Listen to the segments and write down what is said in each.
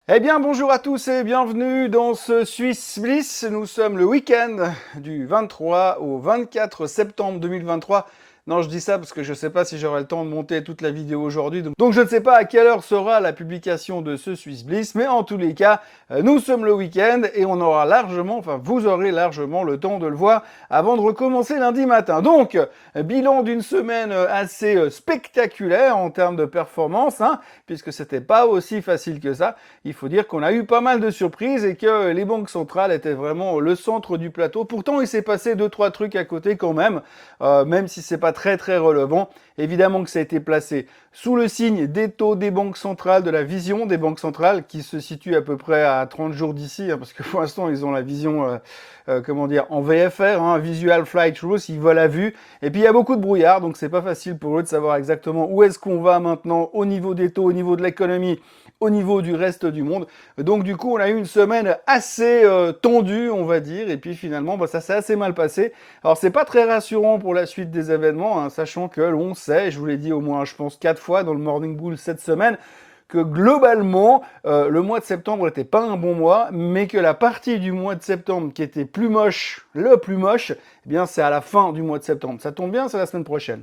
Eh bien, bonjour à tous et bienvenue dans ce Swiss Bliss. Nous sommes le week-end du 23 au 24 septembre 2023. Non, je dis ça parce que je ne sais pas si j'aurai le temps de monter toute la vidéo aujourd'hui. Donc je ne sais pas à quelle heure sera la publication de ce Swiss Bliss, mais en tous les cas, nous sommes le week-end et on aura largement, enfin vous aurez largement le temps de le voir avant de recommencer lundi matin. Donc, bilan d'une semaine assez spectaculaire en termes de performance, puisque c'était pas aussi facile que ça. Il faut dire qu'on a eu pas mal de surprises et que les banques centrales étaient vraiment le centre du plateau. Pourtant, il s'est passé 2-3 trucs à côté quand même si c'est pas très relevant. Évidemment que ça a été placé sous le signe des taux des banques centrales, de la vision des banques centrales, qui se situe à peu près à 30 jours d'ici, parce que pour l'instant, ils ont la vision, en VFR, Visual Flight Rules, ils voient la vue. Et puis, il y a beaucoup de brouillard, donc c'est pas facile pour eux de savoir exactement où est-ce qu'on va maintenant au niveau des taux, au niveau de l'économie, au niveau du reste du monde. Donc du coup, on a eu une semaine assez tendue, on va dire, et puis finalement, ça s'est assez mal passé. Alors c'est pas très rassurant pour la suite des événements, sachant que l'on sait, je vous l'ai dit au moins, je pense 4 fois dans le Morning Bull cette semaine, que globalement, le mois de septembre n'était pas un bon mois, mais que la partie du mois de septembre qui était plus moche, le plus moche, eh bien c'est à la fin du mois de septembre. Ça tombe bien, c'est la semaine prochaine.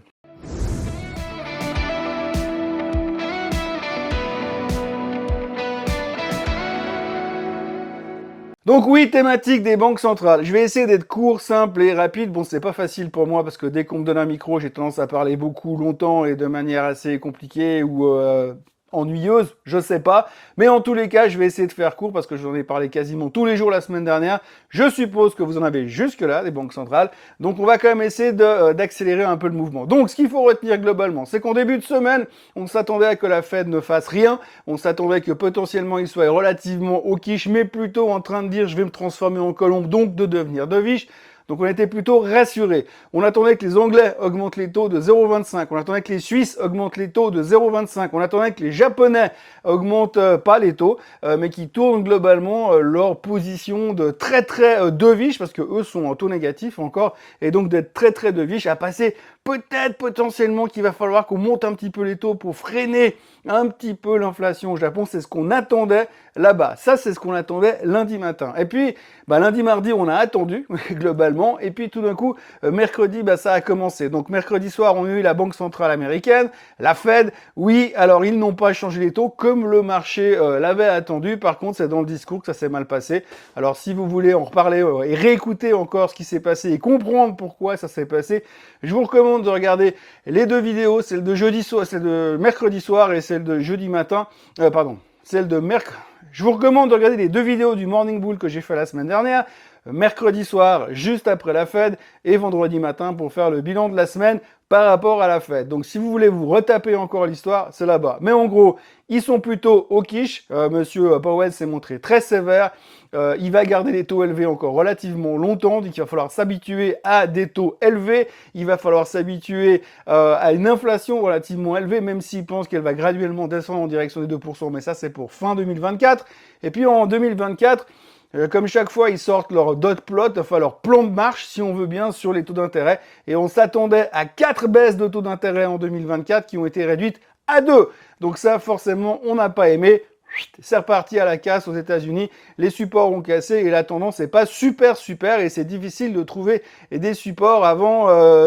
Donc oui, thématique des banques centrales. Je vais essayer d'être court, simple et rapide. Bon, c'est pas facile pour moi parce que dès qu'on me donne un micro, j'ai tendance à parler beaucoup, longtemps et de manière assez compliquée ou ennuyeuse, je sais pas. Mais en tous les cas, je vais essayer de faire court parce que j'en ai parlé quasiment tous les jours la semaine dernière. Je suppose que vous en avez jusque-là, des banques centrales. Donc on va quand même essayer d'accélérer un peu le mouvement. Donc ce qu'il faut retenir globalement, c'est qu'en début de semaine, on s'attendait à que la Fed ne fasse rien. On s'attendait que potentiellement il soit relativement au quiche, mais plutôt en train de dire je vais me transformer en colombe, donc de devenir deviche. Donc on était plutôt rassurés. On attendait que les Anglais augmentent les taux de 0,25. On attendait que les Suisses augmentent les taux de 0,25. On attendait que les Japonais augmentent pas les taux, mais qui tournent globalement leur position de très deviche, parce que eux sont en taux négatif encore, et donc d'être très deviche, à passer peut-être potentiellement qu'il va falloir qu'on monte un petit peu les taux pour freiner un petit peu l'inflation au Japon. C'est ce qu'on attendait là-bas. Ça, c'est ce qu'on attendait lundi matin. Et puis, lundi, mardi, on a attendu, globalement. Et puis, tout d'un coup, mercredi, ça a commencé. Donc, mercredi soir, on a eu la Banque centrale américaine, la Fed. Oui, alors, ils n'ont pas changé les taux comme le marché l'avait attendu. Par contre, c'est dans le discours que ça s'est mal passé. Alors, si vous voulez en reparler et réécouter encore ce qui s'est passé et comprendre pourquoi ça s'est passé, je vous recommande de regarder les deux vidéos, celle de jeudi soir, celle de mercredi soir et celle de jeudi matin. Celle de mercredi. Je vous recommande de regarder les deux vidéos du Morning Bull que j'ai fait la semaine dernière. Mercredi soir, juste après la Fed, et vendredi matin pour faire le bilan de la semaine par rapport à la Fed. Donc si vous voulez vous retaper encore l'histoire, c'est là-bas. Mais en gros, ils sont plutôt au quiche. Monsieur Powell s'est montré très sévère. Il va garder les taux élevés encore relativement longtemps, donc il va falloir s'habituer à des taux élevés, il va falloir s'habituer à une inflation relativement élevée, même s'il pense qu'elle va graduellement descendre en direction des 2%, mais ça c'est pour fin 2024. Et puis en 2024, comme chaque fois, ils sortent leur dot plot, enfin leur plan de marche, si on veut bien, sur les taux d'intérêt. Et on s'attendait à 4 baisses de taux d'intérêt en 2024 qui ont été réduites à 2. Donc ça, forcément, on n'a pas aimé. C'est reparti à la casse aux États-Unis. Les supports ont cassé et la tendance n'est pas super et c'est difficile de trouver des supports avant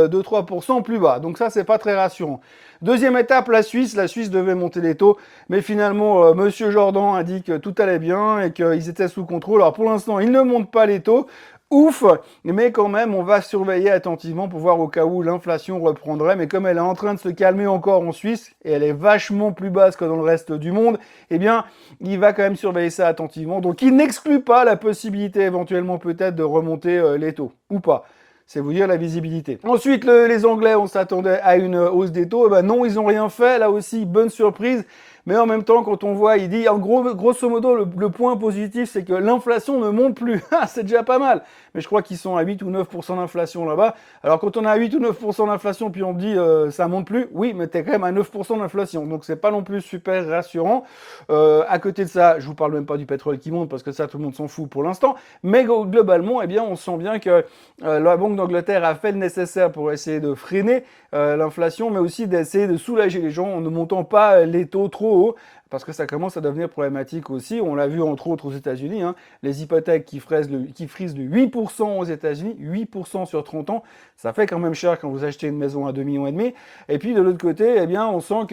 2-3% plus bas. Donc ça, c'est pas très rassurant. Deuxième étape, la Suisse. La Suisse devait monter les taux, mais finalement, Monsieur Jordan a dit que tout allait bien et qu'ils étaient sous contrôle. Alors pour l'instant, ils ne montent pas les taux. Ouf, mais quand même, on va surveiller attentivement pour voir au cas où l'inflation reprendrait. Mais comme elle est en train de se calmer encore en Suisse, et elle est vachement plus basse que dans le reste du monde, eh bien, il va quand même surveiller ça attentivement. Donc, il n'exclut pas la possibilité éventuellement peut-être de remonter les taux, ou pas. C'est vous dire la visibilité. Ensuite, les Anglais, on s'attendait à une hausse des taux. Eh ben non, ils n'ont rien fait. Là aussi, bonne surprise. Mais en même temps, quand on voit, il dit, en gros, grosso modo, le point positif, c'est que l'inflation ne monte plus. C'est déjà pas mal. Mais je crois qu'ils sont à 8 ou 9% d'inflation là-bas. Alors quand on a 8 ou 9% d'inflation, puis on dit ça monte plus, oui, mais t'es quand même à 9% d'inflation. Donc c'est pas non plus super rassurant. À côté de ça, je vous parle même pas du pétrole qui monte, parce que ça, tout le monde s'en fout pour l'instant. Mais globalement, eh bien, on sent bien que la Banque d'Angleterre a fait le nécessaire pour essayer de freiner l'inflation, mais aussi d'essayer de soulager les gens en ne montant pas les taux trop haut. parce que ça commence à devenir problématique aussi. On l'a vu entre autres aux États-Unis, hein, les hypothèques qui frisent de 8% aux États-Unis, 8% sur 30 ans, ça fait quand même cher quand vous achetez une maison à 2,5 millions. Et puis de l'autre côté, eh bien, on sent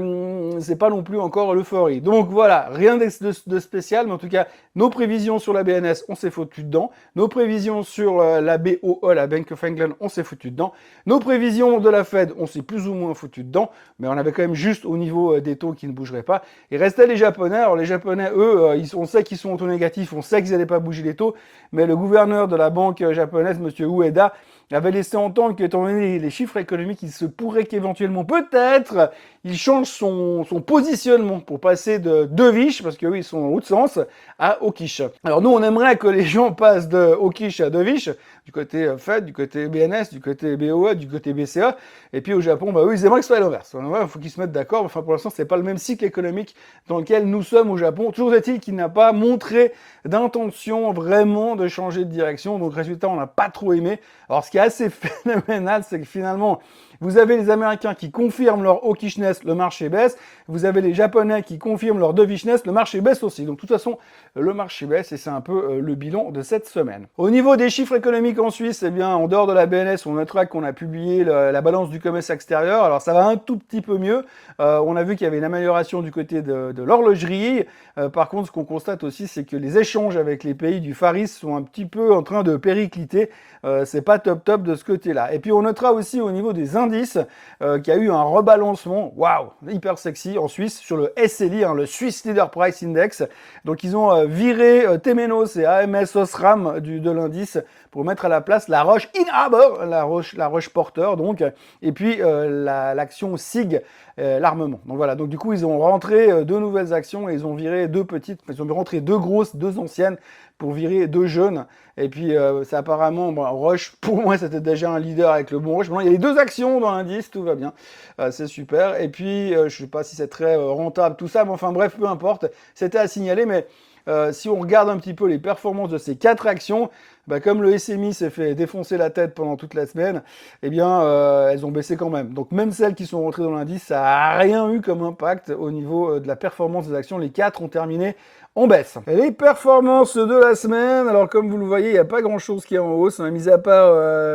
que c'est pas non plus encore l'euphorie. Donc voilà, rien de spécial, mais en tout cas, nos prévisions sur la BNS, on s'est foutu dedans. Nos prévisions sur la BOE, la Bank of England, on s'est foutu dedans. Nos prévisions de la Fed, on s'est plus ou moins foutu dedans, mais on avait quand même juste au niveau des taux qui ne bougeraient pas. Il restait les Japonais. Alors les Japonais, eux, on sait qu'ils sont au taux négatif, on sait qu'ils n'allaient pas bouger les taux, mais le gouverneur de la banque japonaise, M. Ueda, avait laissé entendre qu'étant donné les chiffres économiques, il se pourrait qu'éventuellement, peut-être, il change son positionnement pour passer de Devish, parce qu'eux, ils sont en haut de sens, à Okish. Alors nous, on aimerait que les gens passent de Okish à Devish, du côté Fed, du côté BNS, du côté BOE, du côté BCA, et puis au Japon, bah eux, ils aimeraient que ce soit l'inverse. Il faut qu'ils se mettent d'accord, enfin pour l'instant, c'est pas le même cycle économique dans lequel nous sommes au Japon. Toujours est-il qu'il n'a pas montré d'intention vraiment de changer de direction, donc résultat, on n'a pas trop aimé. Alors ce qui est assez phénoménal, c'est que finalement, vous avez les Américains qui confirment leur hawkishness, le marché baisse. Vous avez les Japonais qui confirment leur dovishness, le marché baisse aussi. Donc de toute façon, le marché baisse et c'est un peu le bilan de cette semaine. Au niveau des chiffres économiques en Suisse, eh bien, en dehors de la BNS, on notera qu'on a publié la balance du commerce extérieur. Alors ça va un tout petit peu mieux. On a vu qu'il y avait une amélioration du côté de l'horlogerie. Par contre, ce qu'on constate aussi, c'est que les échanges avec les pays du Far East sont un petit peu en train de péricliter. C'est pas top de ce côté-là. Et puis on notera aussi au niveau des indices qu'il y a eu un rebalancement, waouh, hyper sexy en Suisse sur le SLI, hein, le Swiss Leader Price Index. Donc ils ont viré Temenos et AMS Osram de l'indice pour mettre à la place la Roche Inhaber, la Roche Porter donc, et puis l'action SIG, l'armement. Donc voilà, donc du coup ils ont rentré deux nouvelles actions et ils ont viré ils ont rentré deux grosses, deux anciennes pour virer deux jeunes. Et puis c'est apparemment, bon, Roche, pour moi c'était déjà un leader avec le bon Roche. Maintenant il y a les deux actions dans l'indice, tout va bien, c'est super. Et puis je sais pas si c'est très rentable tout ça, mais enfin bref, peu importe, c'était à signaler. Mais si on regarde un petit peu les performances de ces quatre actions, bah, comme le SMI s'est fait défoncer la tête pendant toute la semaine, eh bien elles ont baissé quand même. Donc même celles qui sont rentrées dans l'indice, ça n'a rien eu comme impact au niveau de la performance des actions. Les quatre ont terminé en baisse. Et les performances de la semaine, alors comme vous le voyez, il n'y a pas grand chose qui est en hausse, hein, mis à part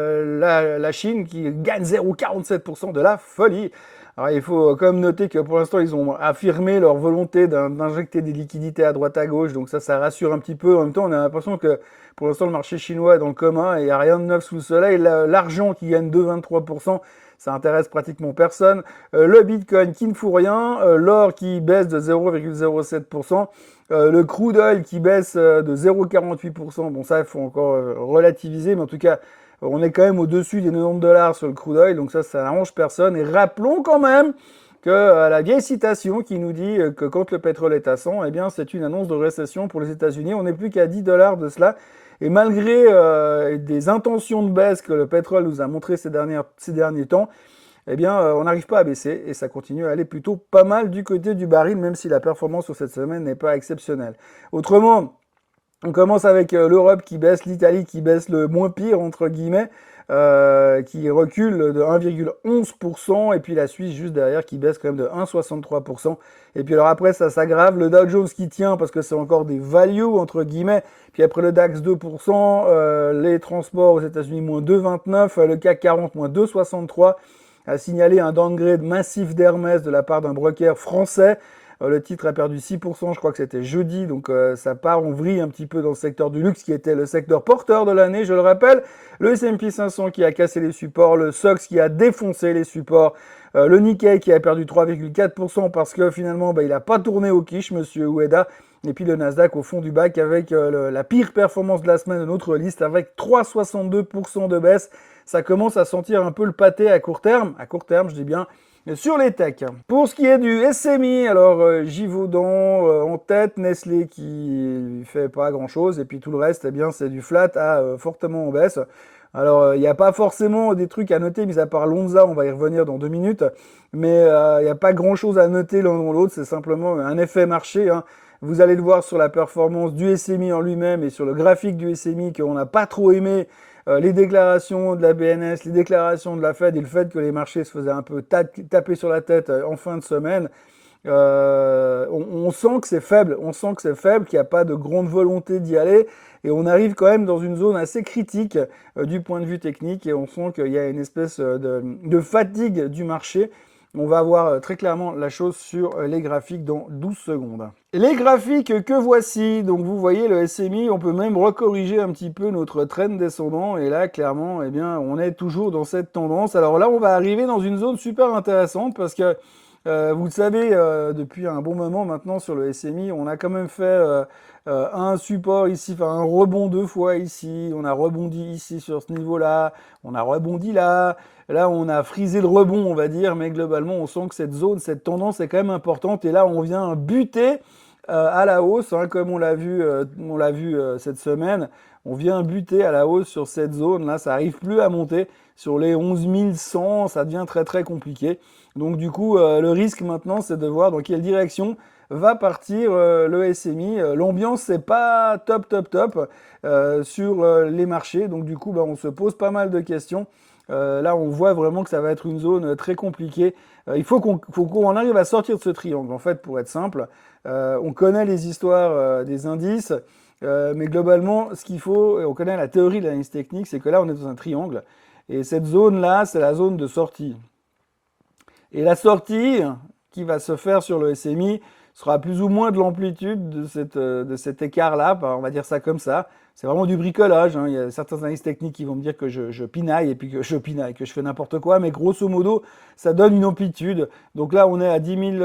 la Chine qui gagne 0,47% de la folie. Alors il faut quand même noter que pour l'instant ils ont affirmé leur volonté d'injecter des liquidités à droite à gauche, donc ça rassure un petit peu. En même temps on a l'impression que pour l'instant le marché chinois est dans le commun et il n'y a rien de neuf sous le soleil. L'argent qui gagne 2,23%, ça intéresse pratiquement personne. Le Bitcoin qui ne fout rien, l'or qui baisse de 0,07%, le crude oil qui baisse de 0,48%. Bon ça il faut encore relativiser, mais en tout cas on est quand même au-dessus des 90 $ sur le crude oil, donc ça n'arrange personne. Et rappelons quand même que la vieille citation qui nous dit que quand le pétrole est à 100, eh bien c'est une annonce de récession pour les États-Unis. On n'est plus qu'à 10 $ de cela. Et malgré des intentions de baisse que le pétrole nous a montré ces derniers temps, eh bien on n'arrive pas à baisser et ça continue à aller plutôt pas mal du côté du baril, même si la performance sur cette semaine n'est pas exceptionnelle. Autrement, on commence avec l'Europe qui baisse, l'Italie qui baisse le moins pire, entre guillemets, qui recule de 1,11%, et puis la Suisse juste derrière qui baisse quand même de 1,63%. Et puis alors après, ça s'aggrave, le Dow Jones qui tient parce que c'est encore des values, entre guillemets, puis après le DAX 2%, les transports aux États-Unis moins 2,29%, le CAC 40 moins 2,63%, a signalé un downgrade massif d'Hermès de la part d'un broker français. Le titre a perdu 6%, je crois que c'était jeudi, donc ça part en vrille un petit peu dans le secteur du luxe qui était le secteur porteur de l'année, je le rappelle. Le S&P 500 qui a cassé les supports, le SOX qui a défoncé les supports, le Nikkei qui a perdu 3,4% parce que finalement il n'a pas tourné au quiche, monsieur Ueda. Et puis le Nasdaq au fond du bac avec la pire performance de la semaine de notre liste avec 3,62% de baisse. Ça commence à sentir un peu le pâté à court terme, je dis bien, sur les techs. Pour ce qui est du SMI, alors Givaudan en tête, Nestlé qui fait pas grand chose, et puis tout le reste, eh bien c'est du flat à fortement en baisse. Alors il n'y a pas forcément des trucs à noter, mis à part Lonza, on va y revenir dans 2 minutes, mais il n'y a pas grand chose à noter l'un dans l'autre, c'est simplement un effet marché, hein. Vous allez le voir sur la performance du SMI en lui-même et sur le graphique du SMI qu'on n'a pas trop aimé. Les déclarations de la BNS, les déclarations de la Fed et le fait que les marchés se faisaient un peu taper sur la tête en fin de semaine. On sent que c'est faible, qu'il n'y a pas de grande volonté d'y aller, et on arrive quand même dans une zone assez critique du point de vue technique, et on sent qu'il y a une espèce de fatigue du marché. On va voir très clairement la chose sur les graphiques dans 12 secondes. Les graphiques que voici, donc vous voyez le SMI, on peut même recorriger un petit peu notre trend descendant, et là clairement, eh bien, on est toujours dans cette tendance. Alors là, on va arriver dans une zone super intéressante parce que vous le savez, depuis un bon moment maintenant sur le SMI, on a quand même fait un support ici, enfin un rebond 2 fois ici, on a rebondi ici sur ce niveau-là, on a rebondi là, là on a frisé le rebond on va dire, mais globalement on sent que cette zone, cette tendance est quand même importante, et là on vient buter à la hausse, hein, comme on l'a vu cette semaine, on vient buter à la hausse sur cette zone, là ça n'arrive plus à monter, sur les 11 100, ça devient très très compliqué. Donc du coup, le risque maintenant, c'est de voir dans quelle direction va partir le SMI. L'ambiance, c'est pas top sur les marchés. Donc du coup, bah, on se pose pas mal de questions. Là, on voit vraiment que ça va être une zone très compliquée. Il faut qu'on arrive à sortir de ce triangle, en fait, pour être simple. On connaît les histoires des indices, mais globalement, ce qu'il faut, et on connaît la théorie de l'analyse technique, c'est que là, on est dans un triangle. Et cette zone-là, c'est la zone de sortie. Et la sortie qui va se faire sur le SMI sera plus ou moins de l'amplitude de cet écart-là, on va dire ça comme ça. C'est vraiment du bricolage, hein. Il y a certains analystes techniques qui vont me dire que je pinaille et puis que je pinaille, que je fais n'importe quoi, mais grosso modo, ça donne une amplitude. Donc là, on est à 10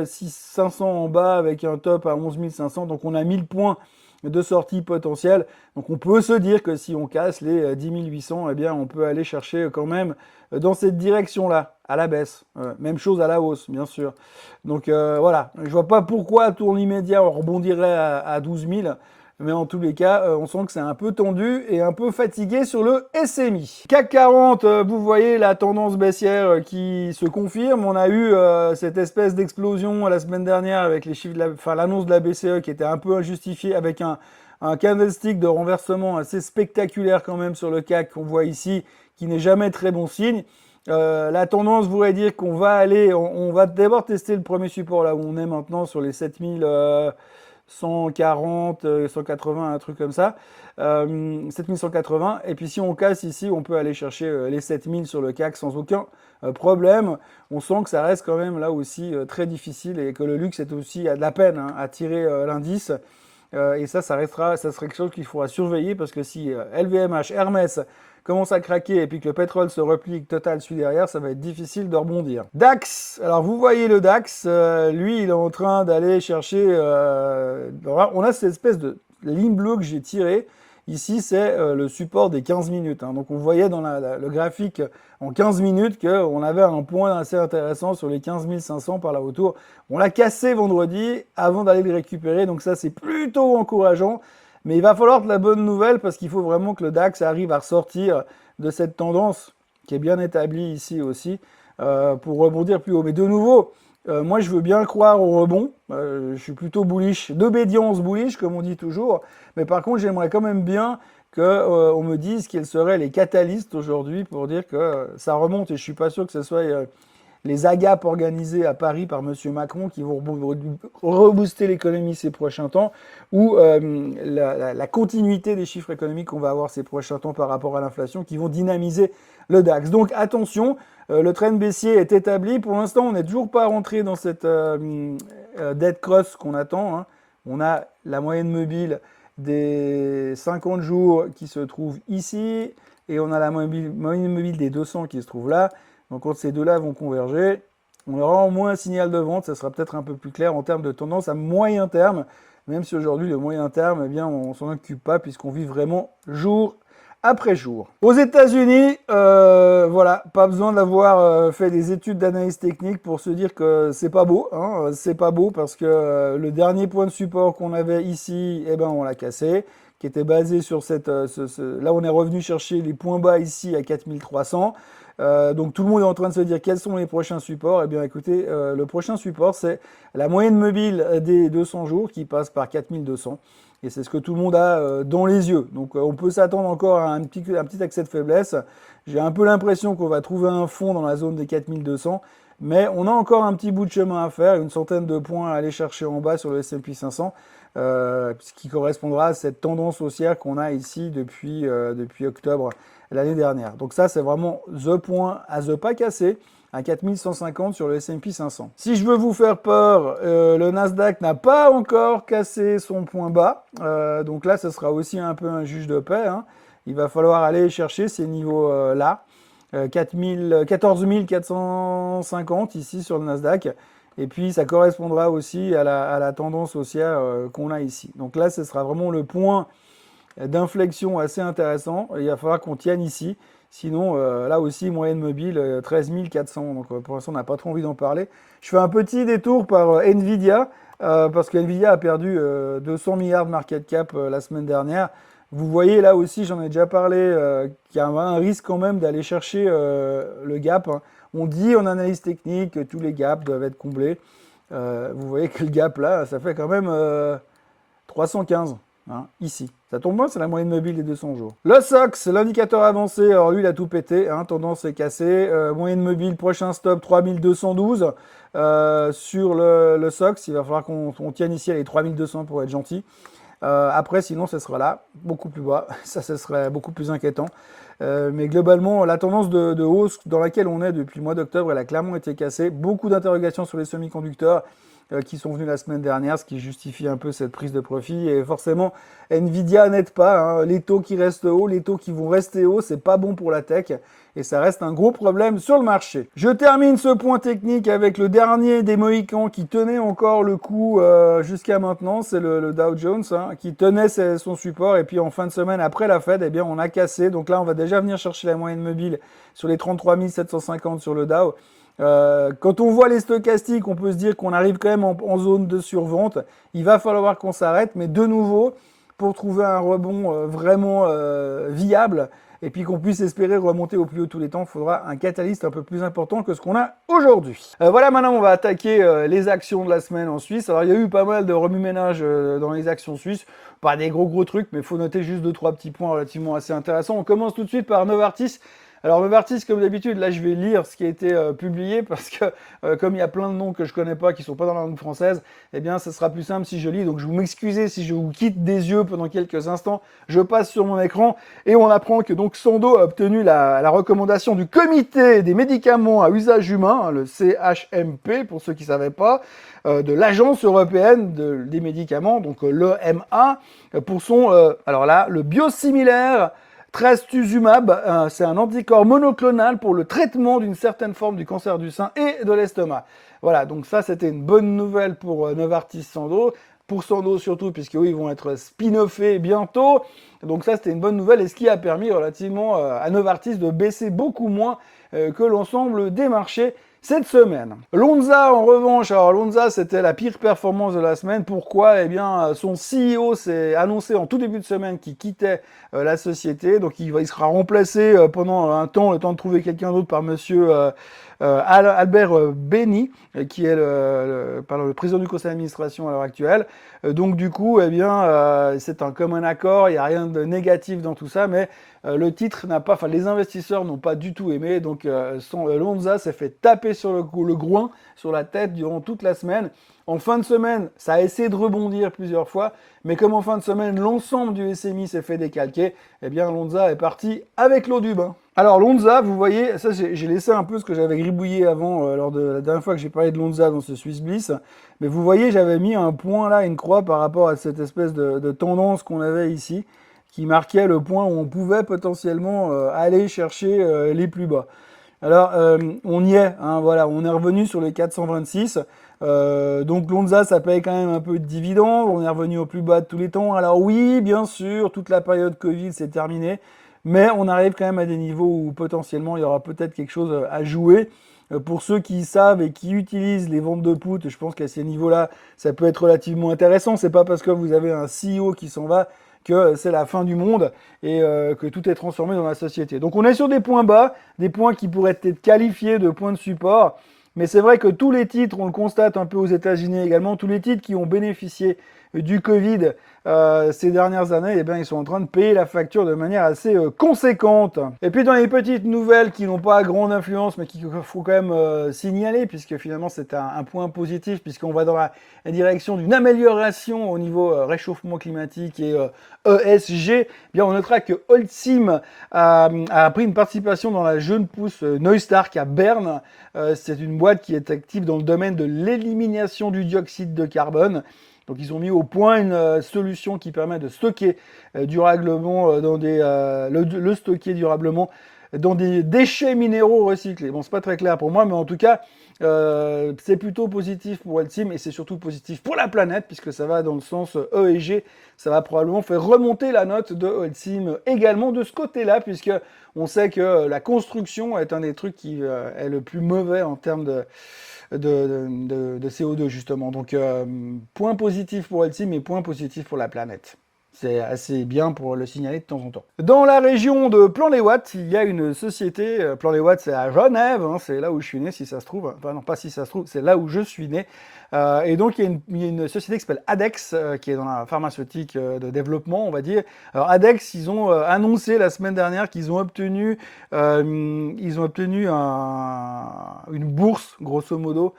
500 en bas avec un top à 11 500, donc on a 1000 points de sortie potentielle. Donc on peut se dire que si on casse les 10 800, eh bien on peut aller chercher quand même dans cette direction-là, à la baisse. Même chose à la hausse, bien sûr. Donc voilà, je vois pas pourquoi à tour immédiat on rebondirait à 12 000. Mais en tous les cas, on sent que c'est un peu tendu et un peu fatigué sur le SMI. CAC 40, vous voyez la tendance baissière qui se confirme. On a eu cette espèce d'explosion la semaine dernière avec les chiffres, l'annonce de la BCE qui était un peu injustifiée, avec un candlestick de renversement assez spectaculaire quand même sur le CAC qu'on voit ici, qui n'est jamais très bon signe. La tendance voudrait dire qu'on va aller, on va d'abord tester le premier support là où on est maintenant sur les 7000. 140, 180, un truc comme ça, 7180, et puis si on casse ici, on peut aller chercher les 7000 sur le CAC sans aucun problème. On sent que ça reste quand même là aussi très difficile, et que le luxe est aussi à de la peine à tirer l'indice, et ça serait quelque chose qu'il faudra surveiller, parce que si LVMH, Hermès commence à craquer et puis que le pétrole se replie, que Total suit derrière, ça va être difficile de rebondir. DAX, alors vous voyez le DAX, lui il est en train d'aller chercher, on a cette espèce de ligne bleue que j'ai tirée, ici c'est le support des 15 minutes, hein. Donc on voyait dans le graphique en 15 minutes qu'on avait un point assez intéressant sur les 15 500 par là autour. On l'a cassé vendredi avant d'aller le récupérer, donc ça c'est plutôt encourageant. Mais il va falloir de la bonne nouvelle, parce qu'il faut vraiment que le DAX arrive à ressortir de cette tendance qui est bien établie ici aussi pour rebondir plus haut. Mais de nouveau, moi je veux bien croire au rebond. Je suis plutôt bullish, d'obédience bullish comme on dit toujours. Mais par contre, j'aimerais quand même bien qu'on me dise quels seraient les catalystes aujourd'hui pour dire que ça remonte. Et je suis pas sûr que ce soit les agapes organisées à Paris par M. Macron qui vont rebooster l'économie ces prochains temps, ou la continuité des chiffres économiques qu'on va avoir ces prochains temps par rapport à l'inflation qui vont dynamiser le DAX. Donc attention, le trend baissier est établi. Pour l'instant, on n'est toujours pas rentré dans cette dead cross qu'on attend, hein. On a la moyenne mobile des 50 jours qui se trouve ici, et on a la moyenne mobile des 200 qui se trouve là. Donc quand ces deux-là vont converger, on aura au moins un signal de vente, ça sera peut-être un peu plus clair en termes de tendance à moyen terme, même si aujourd'hui le moyen terme, eh bien, on s'en occupe pas puisqu'on vit vraiment jour après jour. Aux États-Unis, voilà, pas besoin d'avoir fait des études d'analyse technique pour se dire que c'est pas beau, hein, c'est pas beau, parce que le dernier point de support qu'on avait ici, eh ben on l'a cassé, qui était basé sur cette, là on est revenu chercher les points bas ici à 4300. Donc tout le monde est en train de se dire quels sont les prochains supports. Eh bien écoutez, le prochain support c'est la moyenne mobile des 200 jours qui passe par 4200. Et c'est ce que tout le monde a dans les yeux. Donc on peut s'attendre encore à un petit accès de faiblesse. J'ai un peu l'impression qu'on va trouver un fond dans la zone des 4200. Mais on a encore un petit bout de chemin à faire, une centaine de points à aller chercher en bas sur le S&P 500, ce qui correspondra à cette tendance haussière qu'on a ici depuis octobre l'année dernière. Donc ça, c'est vraiment the point à ne pas casser, à 4150 sur le S&P 500. Si je veux vous faire peur, le Nasdaq n'a pas encore cassé son point bas. Donc là, ce sera aussi un peu un juge de paix, hein. Il va falloir aller chercher ces niveaux-là. 14 450 ici sur le Nasdaq. Et puis, ça correspondra aussi à la tendance haussière qu'on a ici. Donc là, ce sera vraiment le point d'inflexion assez intéressant. Il va falloir qu'on tienne ici. Sinon, là aussi, moyenne mobile, 13 400. Donc pour l'instant, on n'a pas trop envie d'en parler. Je fais un petit détour par Nvidia, parce que Nvidia a perdu 200 milliards de market cap la semaine dernière. Vous voyez là aussi, j'en ai déjà parlé, qu'il y a un risque quand même d'aller chercher le gap, hein. On dit en analyse technique que tous les gaps doivent être comblés. Vous voyez que le gap là, ça fait quand même 315, hein, ici. Ça tombe bien, c'est la moyenne mobile des 200 jours. Le SOX, l'indicateur avancé, alors lui il a tout pété, hein, tendance est cassée. Moyenne mobile, prochain stop 3212 sur le SOX. Il va falloir qu'on tienne ici à les 3200 pour être gentil. Après, sinon, ce sera là, beaucoup plus bas. Ça, ce serait beaucoup plus inquiétant. Mais globalement, la tendance de hausse dans laquelle on est depuis le mois d'octobre, elle a clairement été cassée. Beaucoup d'interrogations sur les semi-conducteurs qui sont venus la semaine dernière, ce qui justifie un peu cette prise de profit. Et forcément, Nvidia n'aide pas, hein. Les taux qui restent hauts, les taux qui vont rester hauts, c'est pas bon pour la tech. Et ça reste un gros problème sur le marché. Je termine ce point technique avec le dernier des Mohicans qui tenait encore le coup jusqu'à maintenant. C'est le Dow Jones, hein, qui tenait son support. Et puis en fin de semaine, après la Fed, eh bien, on a cassé. Donc là, on va déjà venir chercher la moyenne mobile sur les 33 750 sur le Dow. Quand on voit les stochastiques, on peut se dire qu'on arrive quand même en zone de survente. Il va falloir qu'on s'arrête, mais de nouveau, pour trouver un rebond vraiment viable, et puis qu'on puisse espérer remonter au plus haut tous les temps, il faudra un catalyste un peu plus important que ce qu'on a aujourd'hui. Voilà, maintenant on va attaquer les actions de la semaine en Suisse. Alors il y a eu pas mal de remue-ménage dans les actions suisses, pas des gros trucs, mais il faut noter juste 2-3 petits points relativement assez intéressants. On commence tout de suite par Novartis. Alors Novartis, comme d'habitude, là je vais lire ce qui a été publié parce que comme il y a plein de noms que je connais pas, qui sont pas dans la langue française, eh bien ça sera plus simple si je lis. Donc je vous m'excuser si je vous quitte des yeux pendant quelques instants. Je passe sur mon écran et on apprend que donc Sandoz a obtenu la recommandation du comité des médicaments à usage humain, hein, le CHMP pour ceux qui savaient pas, de l'agence européenne des médicaments, donc l'EMA, pour son, alors là, le biosimilaire trastuzumab, c'est un anticorps monoclonal pour le traitement d'une certaine forme du cancer du sein et de l'estomac. Voilà, donc ça c'était une bonne nouvelle pour Novartis Sandoz, pour Sandoz surtout puisque ils vont être spin-offés bientôt. Donc ça c'était une bonne nouvelle et ce qui a permis relativement à Novartis de baisser beaucoup moins que l'ensemble des marchés cette semaine. Lonza en revanche, alors Lonza c'était la pire performance de la semaine. Pourquoi? Eh bien son CEO s'est annoncé en tout début de semaine qu'il quittait la société, donc il sera remplacé pendant un temps, le temps de trouver quelqu'un d'autre par monsieur Albert Benny, qui est le président du conseil d'administration à l'heure actuelle. Donc du coup, eh bien, c'est un commun accord, il n'y a rien de négatif dans tout ça, mais le titre n'a pas, enfin les investisseurs n'ont pas du tout aimé, donc Lonza s'est fait taper sur le groin, sur la tête durant toute la semaine. En fin de semaine, ça a essayé de rebondir plusieurs fois, mais comme en fin de semaine, l'ensemble du SMI s'est fait décalquer, eh bien Lonza est parti avec l'eau du bain. Alors Lonza, vous voyez, ça j'ai laissé un peu ce que j'avais gribouillé avant lors de la dernière fois que j'ai parlé de Lonza dans ce Swiss Bliss, mais vous voyez, j'avais mis un point là, une croix par rapport à cette espèce de tendance qu'on avait ici, qui marquait le point où on pouvait potentiellement aller chercher les plus bas. Alors, on y est, hein, voilà, on est revenu sur les 426. Donc Lonza, ça paye quand même un peu de dividendes. On est revenu au plus bas de tous les temps. Alors oui, bien sûr, toute la période Covid, c'est terminé. Mais on arrive quand même à des niveaux où potentiellement, il y aura peut-être quelque chose à jouer. Pour ceux qui savent et qui utilisent les ventes de put, je pense qu'à ces niveaux-là, ça peut être relativement intéressant. C'est pas parce que vous avez un CEO qui s'en va que c'est la fin du monde et que tout est transformé dans la société. Donc on est sur des points bas, des points qui pourraient être qualifiés de points de support, mais c'est vrai que tous les titres, on le constate un peu aux États-Unis également, tous les titres qui ont bénéficié du Covid ces dernières années, eh bien, ils sont en train de payer la facture de manière assez conséquente. Et puis dans les petites nouvelles qui n'ont pas grande influence, mais qu'il faut quand même signaler, puisque finalement c'est un point positif, puisqu'on va dans la direction d'une amélioration au niveau réchauffement climatique et ESG, eh bien on notera que Holcim a pris une participation dans la jeune pousse Neustark à Berne. C'est une boîte qui est active dans le domaine de l'élimination du dioxyde de carbone. Donc ils ont mis au point une solution qui permet de stocker durablement dans le stocker durablement dans des déchets minéraux recyclés. Bon, c'est pas très clair pour moi, mais en tout cas, c'est plutôt positif pour Holcim et c'est surtout positif pour la planète puisque ça va dans le sens E et G. Ça va probablement faire remonter la note de Holcim également de ce côté-là, puisque on sait que la construction est un des trucs qui est le plus mauvais en termes de CO2 justement. Donc point positif pour Holcim et point positif pour la planète. C'est assez bien pour le signaler de temps en temps. Dans la région de Plan-les-Ouates, il y a une société, Plan-les-Ouates c'est à Genève, hein, c'est là où je suis né si ça se trouve, enfin non pas si ça se trouve, c'est là où je suis né. Et donc il y a une société qui s'appelle Addex, qui est dans la pharmaceutique de développement, on va dire. Alors Addex, ils ont annoncé la semaine dernière qu'ils ont obtenu, une bourse, grosso modo,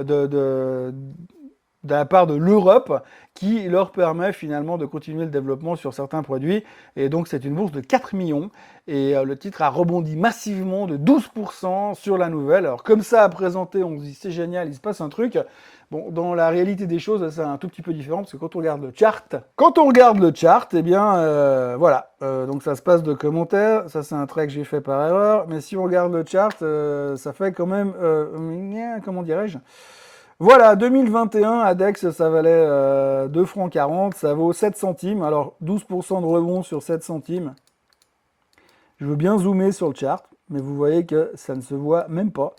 de la part de l'Europe qui leur permet finalement de continuer le développement sur certains produits. Et donc c'est une bourse de 4 millions et le titre a rebondi massivement de 12% sur la nouvelle. Alors comme ça à présenter, on se dit c'est génial, il se passe un truc. Bon, dans la réalité des choses, c'est un tout petit peu différent parce que quand on regarde le chart, eh bien voilà, donc ça se passe de commentaires, ça c'est un trait que j'ai fait par erreur, mais si on regarde le chart, ça fait quand même, comment dirais-je, voilà, 2021, Addex, ça valait 2 francs 40, ça vaut 7 centimes. Alors, 12% de rebond sur 7 centimes. Je veux bien zoomer sur le chart, mais vous voyez que ça ne se voit même pas.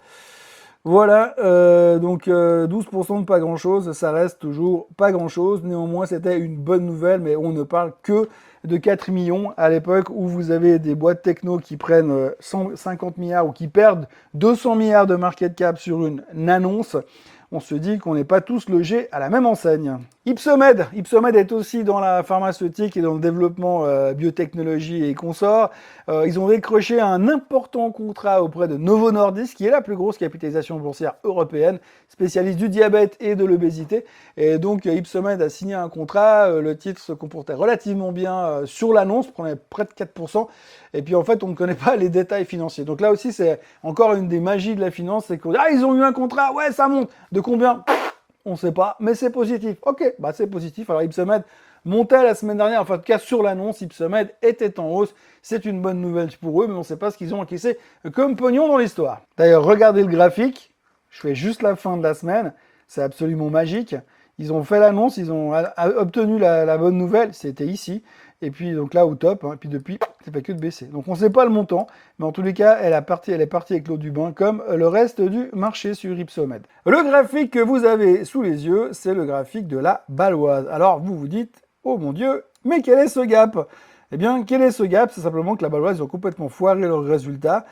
Voilà, donc 12% de pas grand-chose, ça reste toujours pas grand-chose. Néanmoins, c'était une bonne nouvelle, mais on ne parle que de 4 millions à l'époque où vous avez des boîtes techno qui prennent 150 milliards ou qui perdent 200 milliards de market cap sur une annonce. On se dit qu'on n'est pas tous logés à la même enseigne. Ipsomed est aussi dans la pharmaceutique et dans le développement biotechnologie et consorts. Ils ont décroché un important contrat auprès de Novo Nordisk, qui est la plus grosse capitalisation boursière européenne, spécialiste du diabète et de l'obésité. Et donc Ipsomed a signé un contrat, le titre se comportait relativement bien sur l'annonce, prenait près de 4%. Et puis en fait, on ne connaît pas les détails financiers. Donc là aussi, c'est encore une des magies de la finance, c'est qu'on dit « Ah, ils ont eu un contrat, ouais, ça monte !» De combien? On ne sait pas, mais c'est positif. Ok, bah c'est positif. Alors Ipsomed montait la semaine dernière, enfin en tout cas sur l'annonce, Ipsomed était en hausse. C'est une bonne nouvelle pour eux, mais on ne sait pas ce qu'ils ont encaissé comme pognon dans l'histoire. D'ailleurs, regardez le graphique. Je fais juste la fin de la semaine. C'est absolument magique. Ils ont fait l'annonce, ils ont obtenu la bonne nouvelle. C'était ici. Et puis donc là au top, hein, et puis depuis, c'est fait que de baisser. Donc on ne sait pas le montant, mais en tous les cas, elle est partie avec l'eau du bain, comme le reste du marché sur Ipsomed. Le graphique que vous avez sous les yeux, c'est le graphique de la Baloise. Alors vous vous dites, oh mon Dieu, mais quel est ce gap? Eh bien, quel est ce gap? C'est simplement que la Baloise, ils ont complètement foiré leurs résultats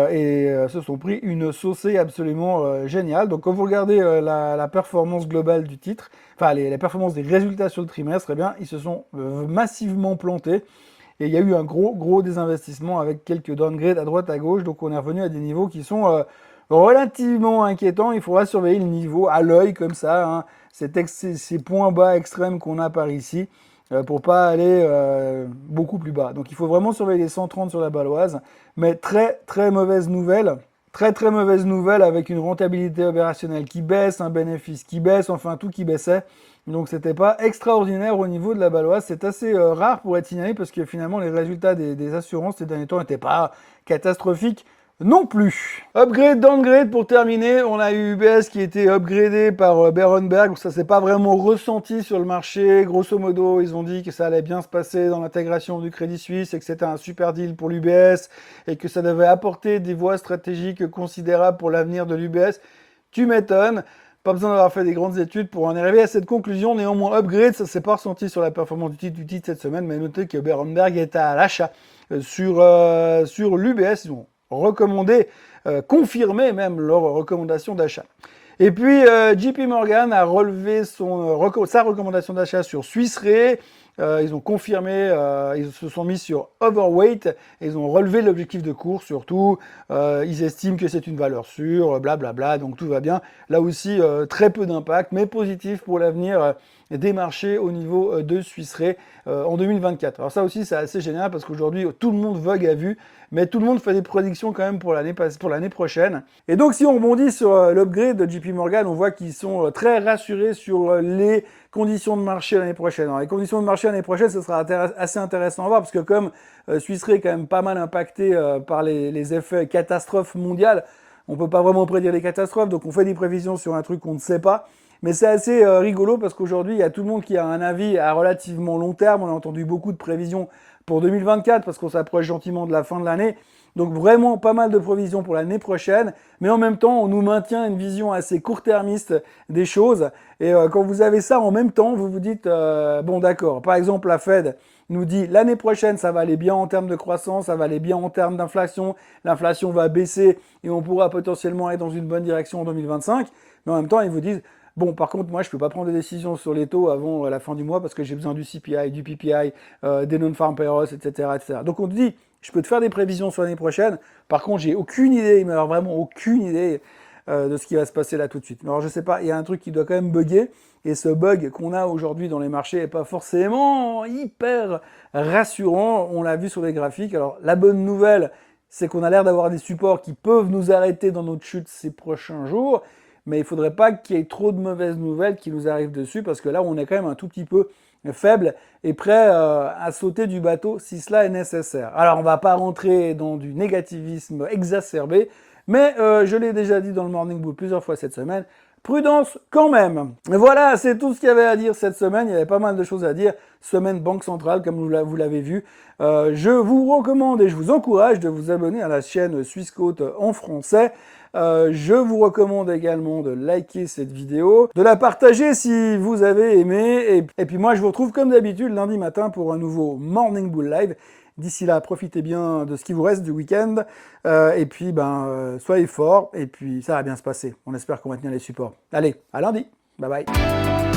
et se sont pris une saucée absolument géniale. Donc, quand vous regardez la performance globale du titre, enfin les performances des résultats sur le trimestre, eh bien, ils se sont massivement plantés. Et il y a eu un gros désinvestissement avec quelques downgrades à droite à gauche. Donc, on est revenu à des niveaux qui sont relativement inquiétants. Il faudra surveiller le niveau à l'œil comme ça, hein, ces points bas extrêmes qu'on a par ici. Pour pas aller beaucoup plus bas. Donc il faut vraiment surveiller les 130 sur la Baloise, mais très mauvaise nouvelle. Très mauvaise nouvelle avec une rentabilité opérationnelle qui baisse, un bénéfice qui baisse, enfin tout qui baissait. Donc c'était pas extraordinaire au niveau de la Baloise. C'est assez rare pour être signalé parce que finalement les résultats des assurances ces derniers temps n'étaient pas catastrophiques non plus. Upgrade, downgrade pour terminer, on a eu UBS qui était upgradé par Berenberg, ça s'est pas vraiment ressenti sur le marché. Grosso modo, ils ont dit que ça allait bien se passer dans l'intégration du Crédit Suisse et que c'était un super deal pour l'UBS et que ça devait apporter des voies stratégiques considérables pour l'avenir de l'UBS. Tu m'étonnes. Pas besoin d'avoir fait des grandes études pour en arriver à cette conclusion. Néanmoins, upgrade, ça s'est pas ressenti sur la performance du titre cette semaine, mais notez que Berenberg est à l'achat sur l'UBS. Ils ont recommandé, confirmé même leur recommandation d'achat. Et puis JP Morgan a relevé sa recommandation d'achat sur Swiss Re. Ils ont confirmé, ils se sont mis sur overweight, et ils ont relevé l'objectif de cours surtout. Ils estiment que c'est une valeur sûre, blablabla, donc tout va bien. Là aussi, très peu d'impact, mais positif pour l'avenir des marchés au niveau de Swiss Re en 2024. Alors ça aussi, c'est assez génial parce qu'aujourd'hui, tout le monde vogue à vue, mais tout le monde fait des prédictions quand même pour l'année prochaine. Et donc, si on rebondit sur l'upgrade de JP Morgan, on voit qu'ils sont très rassurés sur les conditions de marché l'année prochaine. Alors, les conditions de marché l'année prochaine, ce sera assez intéressant à voir parce que comme Swiss Re est quand même pas mal impacté par les effets catastrophes mondiales, on peut pas vraiment prédire les catastrophes, donc on fait des prévisions sur un truc qu'on ne sait pas. Mais c'est assez rigolo parce qu'aujourd'hui, il y a tout le monde qui a un avis à relativement long terme. On a entendu beaucoup de prévisions pour 2024 parce qu'on s'approche gentiment de la fin de l'année. Donc vraiment pas mal de prévisions pour l'année prochaine. Mais en même temps, on nous maintient une vision assez court-termiste des choses. Et quand vous avez ça en même temps, vous vous dites, bon d'accord, par exemple la Fed nous dit l'année prochaine, ça va aller bien en termes de croissance, ça va aller bien en termes d'inflation. L'inflation va baisser et on pourra potentiellement aller dans une bonne direction en 2025. Mais en même temps, ils vous disent, bon, par contre, moi, je peux pas prendre de décision sur les taux avant la fin du mois parce que j'ai besoin du CPI, du PPI, des non-farm payrolls, etc., etc. Donc, on te dit, je peux te faire des prévisions sur l'année prochaine. Par contre, j'ai aucune idée, mais alors vraiment aucune idée de ce qui va se passer là tout de suite. Alors, je sais pas, il y a un truc qui doit quand même bugger. Et ce bug qu'on a aujourd'hui dans les marchés n'est pas forcément hyper rassurant. On l'a vu sur les graphiques. Alors, la bonne nouvelle, c'est qu'on a l'air d'avoir des supports qui peuvent nous arrêter dans notre chute ces prochains jours. Mais il ne faudrait pas qu'il y ait trop de mauvaises nouvelles qui nous arrivent dessus, parce que là, on est quand même un tout petit peu faible et prêt à sauter du bateau si cela est nécessaire. Alors, on ne va pas rentrer dans du négativisme exacerbé, mais je l'ai déjà dit dans le Morning Bull plusieurs fois cette semaine, prudence quand même. Et voilà, c'est tout ce qu'il y avait à dire cette semaine. Il y avait pas mal de choses à dire. Semaine Banque Centrale, comme vous l'avez vu. Je vous recommande et je vous encourage de vous abonner à la chaîne Swissquote en français. Je vous recommande également de liker cette vidéo, de la partager si vous avez aimé. Et puis moi, je vous retrouve comme d'habitude lundi matin pour un nouveau Morning Bull Live. D'ici là, profitez bien de ce qui vous reste du week-end. Et puis, soyez forts. Et puis, ça va bien se passer. On espère qu'on va tenir les supports. Allez, à lundi. Bye bye.